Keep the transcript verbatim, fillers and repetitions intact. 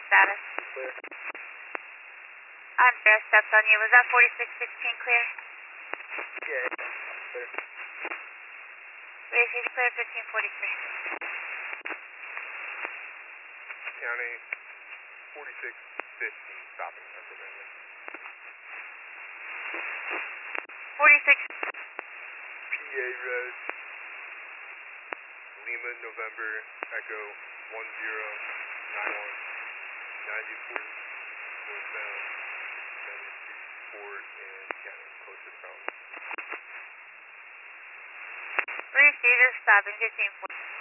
status? Clear. Andrea stepped on you. Was that forty-six sixteen clear? Yeah, clear. Race clear fifteen forty-three. County forty-six fifteen stopping Pennsylvania. forty-six. P A Res. Lima November Echo one zero nine one ninety-four northbound ninety-three Fort and County close to the fountain. Race stopping fifteen forty.